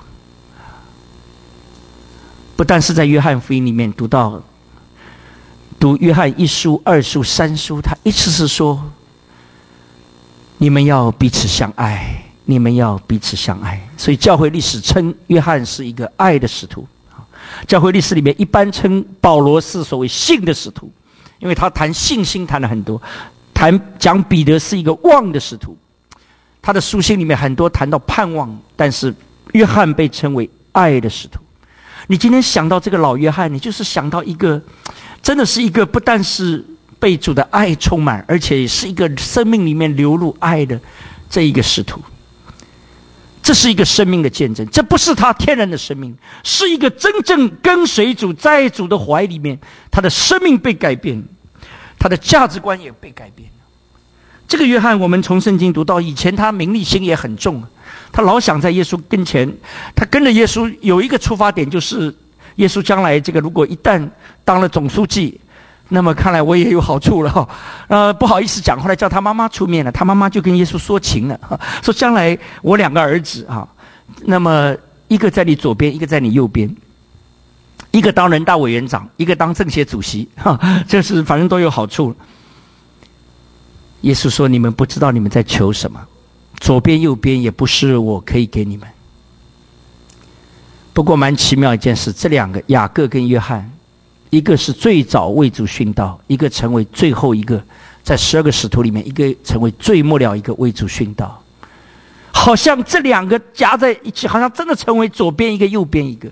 不但是在约翰福音里面读到，读约翰一书、二书、三书，他一直是说，你们要彼此相爱，你们要彼此相爱。所以教会历史称约翰是一个爱的使徒。教会历史里面一般称保罗是所谓信的使徒，因为他谈信心谈了很多。谈讲彼得是一个望的使徒，他的书信里面很多谈到盼望，但是约翰被称为爱的使徒。你今天想到这个老约翰，你就是想到一个真的是一个不但是被主的爱充满，而且是一个生命里面流露爱的这一个使徒。这是一个生命的见证，这不是他天然的生命，是一个真正跟随主在主的怀里面，他的生命被改变，他的价值观也被改变。这个约翰我们从圣经读到，以前他名利心也很重，他老想在耶稣跟前，他跟着耶稣有一个出发点，就是耶稣将来这个如果一旦当了总书记，那么看来我也有好处了哈。呃，不好意思讲，后来叫他妈妈出面了，他妈妈就跟耶稣说情了，说将来我两个儿子啊，那么一个在你左边，一个在你右边，一个当人大委员长，一个当政协主席，哈，这是反正都有好处。耶稣说：你们不知道你们在求什么，左边右边也不是我可以给你们。不过蛮奇妙一件事，这两个雅各跟约翰，一个是最早为主殉道，一个成为最后一个，在十二个使徒里面，一个成为最末了一个为主殉道。好像这两个夹在一起，好像真的成为左边一个右边一个。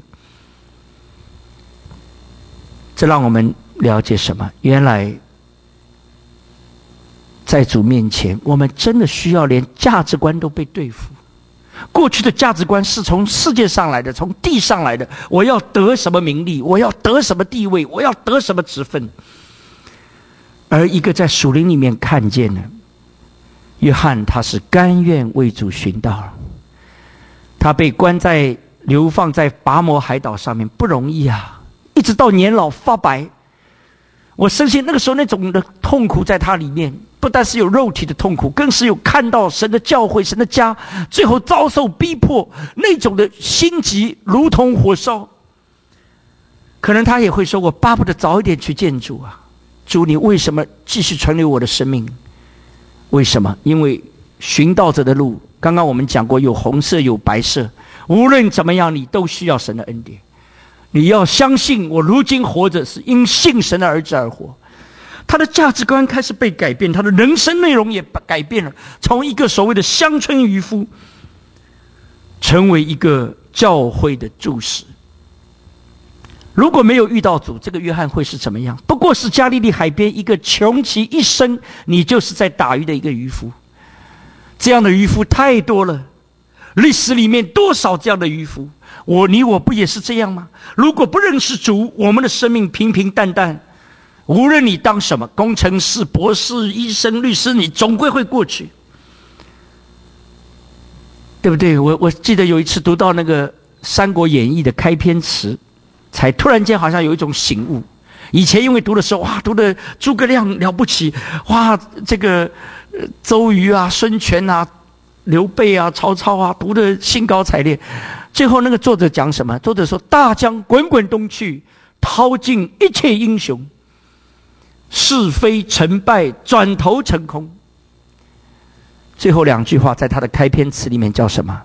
这让我们了解什么？原来在主面前，我们真的需要连价值观都被对付。过去的价值观是从世界上来的，从地上来的，我要得什么名利，我要得什么地位，我要得什么职分。而一个在属灵里面看见了约翰，他是甘愿为主殉道了。他被关在流放在拔摩海岛上面不容易啊，一直到年老发白。我深信那个时候那种的痛苦在他里面，不但是有肉体的痛苦，更是有看到神的教会、神的家最后遭受逼迫，那种的心急如同火烧。可能他也会说，我巴不得早一点去见主啊，主你为什么继续存留我的生命？为什么？因为寻道者的路，刚刚我们讲过，有红色有白色，无论怎么样你都需要神的恩典。你要相信我如今活着是因信神的儿子而活。他的价值观开始被改变，他的人生内容也改变了，从一个所谓的乡村渔夫成为一个教会的柱石。如果没有遇到主，这个约翰会是怎么样？不过是加利利海边一个穷其一生你就是在打鱼的一个渔夫。这样的渔夫太多了，历史里面多少这样的渔夫，我你我不也是这样吗？如果不认识主，我们的生命平平淡淡，无论你当什么工程师、博士、医生、律师，你总归会过去。 对不对？我我记得有一次读到那个《三国演义》的开篇词，才突然间好像有一种醒悟。以前因为读的时候，哇，读的诸葛亮了不起，哇，这个周瑜啊、孙权啊、刘备啊、曹操啊，读的兴高采烈。最后那个作者讲什么？作者说：“大江滚滚东去，淘尽一切英雄。是非成败，转头成空。”最后两句话在他的开篇词里面叫什么？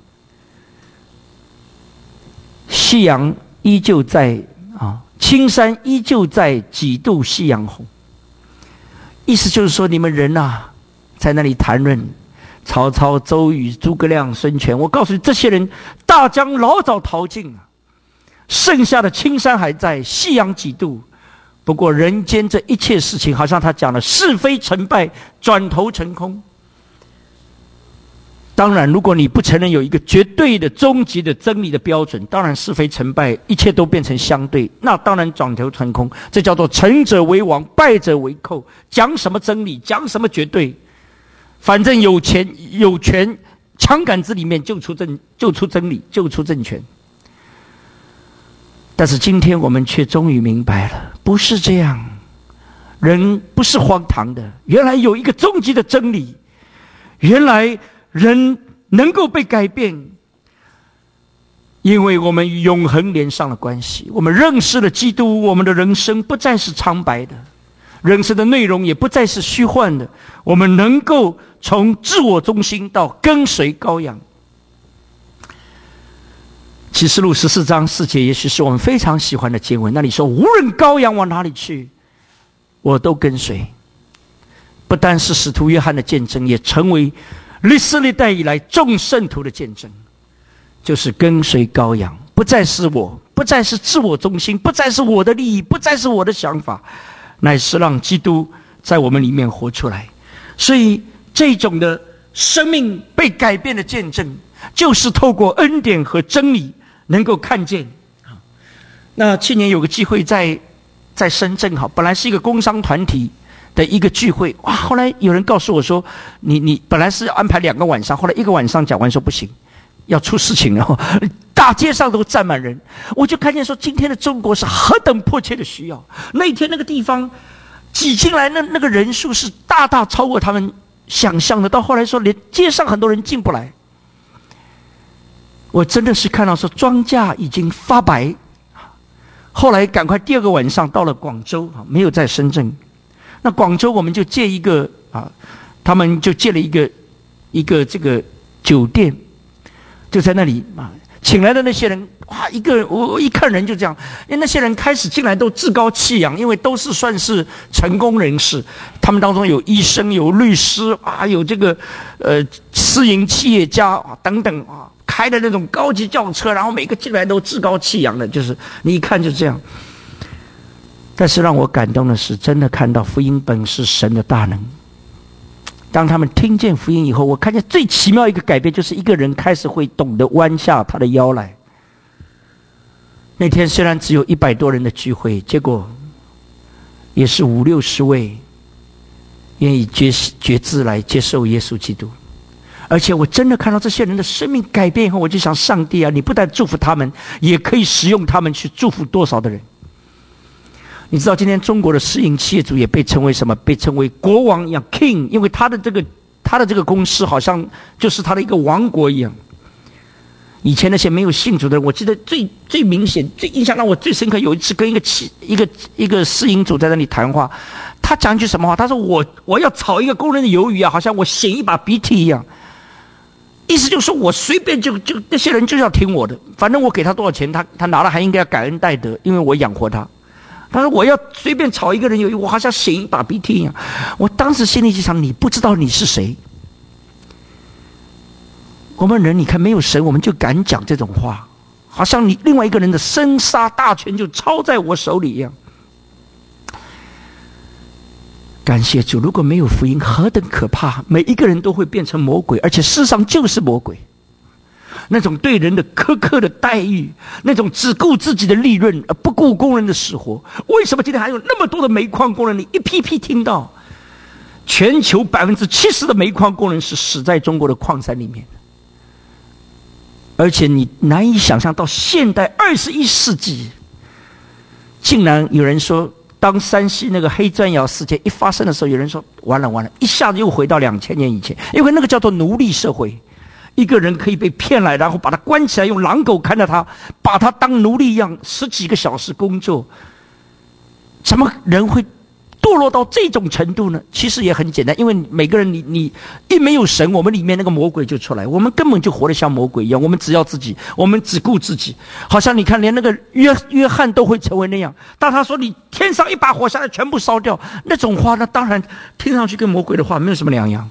夕阳依旧在啊，青山依旧在，几度夕阳红。意思就是说，你们人啊，在那里谈论曹操、周瑜、诸葛亮、孙权，我告诉你，这些人大江老早淘尽了，剩下的青山还在，夕阳几度。不过人间这一切事情，好像他讲了是非成败，转头成空。当然，如果你不承认有一个绝对的终极的真理的标准，当然是非成败一切都变成相对，那当然转头成空。这叫做成者为王，败者为寇。讲什么真理，讲什么绝对，反正有钱有权，枪杆子里面就出真就出真理，就出政权。但是今天我们却终于明白了，不是这样，人不是荒唐的，原来有一个终极的真理，原来人能够被改变，因为我们与永恒连上了关系。我们认识了基督，我们的人生不再是苍白的，人生的内容也不再是虚幻的，我们能够从自我中心到跟随羔羊。启示录十四章四节，也许是我们非常喜欢的经文。那里说，无论羔羊往哪里去，我都跟随。不单是使徒约翰的见证，也成为历史历代以来众圣徒的见证，就是跟随羔羊，不再是我，不再是自我中心，不再是我的利益，不再是我的想法，乃是让基督在我们里面活出来。所以这种的生命被改变的见证，就是透过恩典和真理能够看见。那去年有个机会在在深圳，哈，本来是一个工商团体的一个聚会，哇！后来有人告诉我说，你你本来是要安排两个晚上，后来一个晚上讲完说不行，要出事情了，大街上都站满人。我就看见说，今天的中国是何等迫切的需要。那天那个地方挤进来那那个人数是大大超过他们想象的，到后来说连街上很多人进不来。我真的是看到说庄稼已经发白。后来赶快第二个晚上到了广州，没有在深圳。那广州我们就借一个啊，他们就借了一个一个这个酒店，就在那里啊，请来的那些人，哇，一个我我一看人就这样，因为那些人开始进来都趾高气扬，因为都是算是成功人士，他们当中有医生、有律师啊，有这个呃私营企业家啊等等啊，开的那种高级轿车，然后每个进来都趾高气扬的，就是你一看就这样。但是让我感动的是，真的看到福音本是神的大能。当他们听见福音以后，我看见最奇妙一个改变，就是一个人开始会懂得弯下他的腰来。那天虽然只有一百多人的聚会，结果也是五六十位愿意决决志来接受耶稣基督。而且我真的看到这些人的生命改变以后，我就想，上帝啊，你不但祝福他们，也可以使用他们去祝福多少的人。你知道今天中国的私营企业主也被称为什么？被称为国王一样 king， 因为他的这个他的这个公司好像就是他的一个王国一样。以前那些没有信主的人，我记得最最明显、最印象让我最深刻，有一次跟一个企一个一个私营主在那里谈话，他讲一句什么话？他说我我要炒一个工人的鱿鱼啊，好像我擤一把鼻涕一样。意思就是我随便就就那些人就要听我的，反正我给他多少钱，他他拿了还应该要感恩戴德，因为我养活他。他说我要随便炒一个人鱿鱼，我好像擤一把鼻涕一样。我当时心里就想，你不知道你是谁。我们人你看没有神，我们就敢讲这种话，好像你另外一个人的生杀大权就操在我手里一样。感谢主，如果没有福音，何等可怕！每一个人都会变成魔鬼，而且世上就是魔鬼。那种对人的苛刻的待遇，那种只顾自己的利润而不顾工人的死活。为什么今天还有那么多的煤矿工人？你一批批听到，全球百分之七十的煤矿工人是死在中国的矿山里面。 而且你难以想象到现代二十一世纪，竟然有人说，当山西那个黑砖窑事件一发生的时候，有人说完了完了，一下子又回到两千年以前，因为那个叫做奴隶社会，一个人可以被骗来，然后把他关起来，用狼狗看着他，把他当奴隶一样，十几个小时工作。怎么人会堕落到这种程度呢？其实也很简单，因为每个人你你一没有神，我们里面那个魔鬼就出来，我们根本就活得像魔鬼一样，我们只要自己，我们只顾自己，好像你看连那个约约翰都会成为那样。当他说你天上一把火下来全部烧掉，那种话那当然听上去跟魔鬼的话没有什么两样。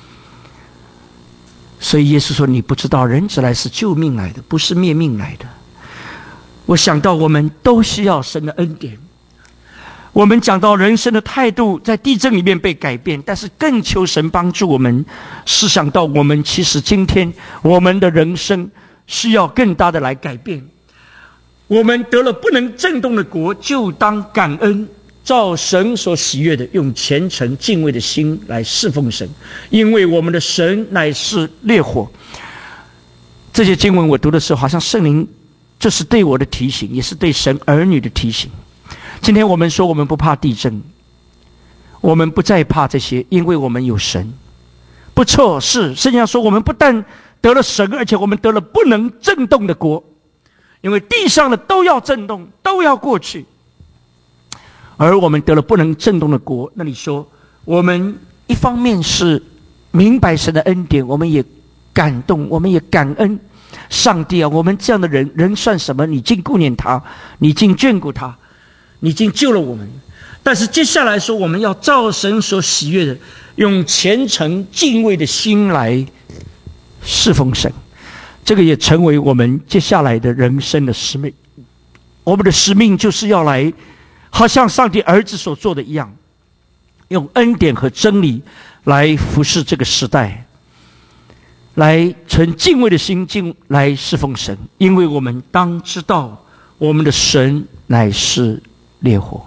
所以耶稣说，你不知道人子来是救命来的，不是灭命来的。我想到我们都需要神的恩典。我们讲到人生的态度在地震里面被改变，但是更求神帮助我们思想到我们其实今天我们的人生需要更大的来改变。我们得了不能震动的国，就当感恩，照神所喜悦的，用虔诚敬畏的心来侍奉神，因为我们的神乃是烈火。这些经文我读的时候，好像圣灵这是对我的提醒，也是对神儿女的提醒。今天我们说我们不怕地震，我们不再怕这些，因为我们有神。不错，是圣经上说我们不但得了神，而且我们得了不能震动的国，因为地上的都要震动，都要过去，而我们得了不能震动的国。那你说我们一方面是明白神的恩典，我们也感动，我们也感恩上帝啊，我们这样的人人算什么？你竟顾念他，你竟眷顾他，你已经救了我们。但是接下来说，我们要照神所喜悦的，用虔诚敬畏的心来侍奉神。这个也成为我们接下来的人生的使命。我们的使命就是要来好像上帝儿子所做的一样，用恩典和真理来服侍这个时代，来存敬畏的心敬来侍奉神。因为我们当知道我们的神乃是烈火，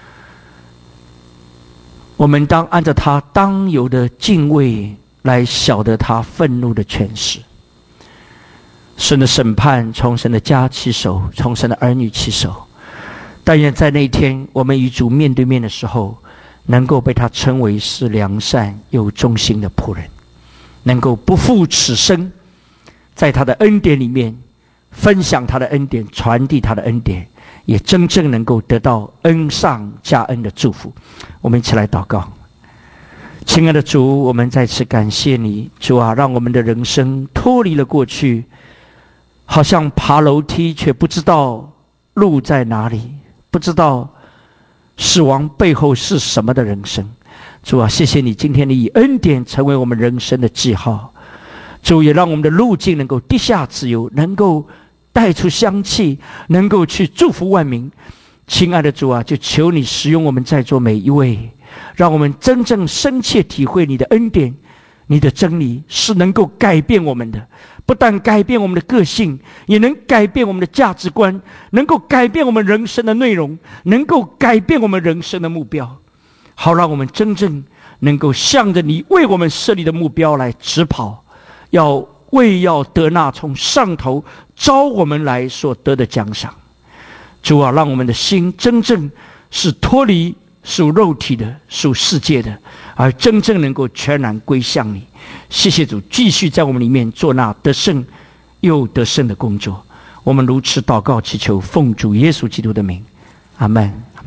我们当按照他当有的敬畏来晓得他愤怒的权势。神的审判从神的家起手，从神的儿女起手。但愿在那一天我们与主面对面的时候，能够被他称为是良善又忠心的仆人，能够不负此生，在他的恩典里面分享他的恩典，传递他的恩典，也真正能够得到恩上加恩的祝福。我们一起来祷告。亲爱的主，我们再次感谢你，主啊，让我们的人生脱离了过去好像爬楼梯却不知道路在哪里，不知道死亡背后是什么的人生。主啊，谢谢你今天你以恩典成为我们人生的记号。主，也让我们的路径能够地下自由，能够带出香气，能够去祝福万民。亲爱的主啊，就求你使用我们在座每一位，让我们真正深切体会你的恩典，你的真理是能够改变我们的，不但改变我们的个性，也能改变我们的价值观，能够改变我们人生的内容，能够改变我们人生的目标，好让我们真正能够向着你为我们设立的目标来直跑，要为要得那从上头招我们来所得的奖赏。主啊，让我们的心真正是脱离属肉体的，属世界的，而真正能够全然归向你。谢谢主，继续在我们里面做那得胜又得胜的工作。我们如此祷告祈求，奉主耶稣基督的名，阿们，阿们。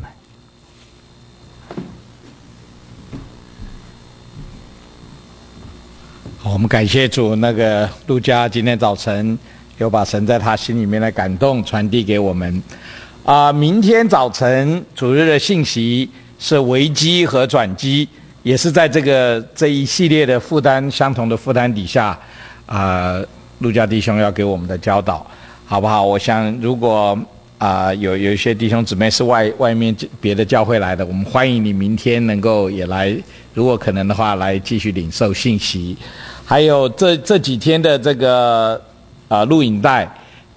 好，我们感谢主，那个路加今天早晨有把神在他心里面的感动传递给我们。啊、呃，明天早晨主日的信息是危机和转机，也是在这个这一系列的负担相同的负担底下，啊、呃，路加弟兄要给我们的教导，好不好？我想如果啊、呃、有有一些弟兄姊妹是外外面别的教会来的，我们欢迎你明天能够也来，如果可能的话来继续领受信息。还有这这几天的这个啊、呃、录影带。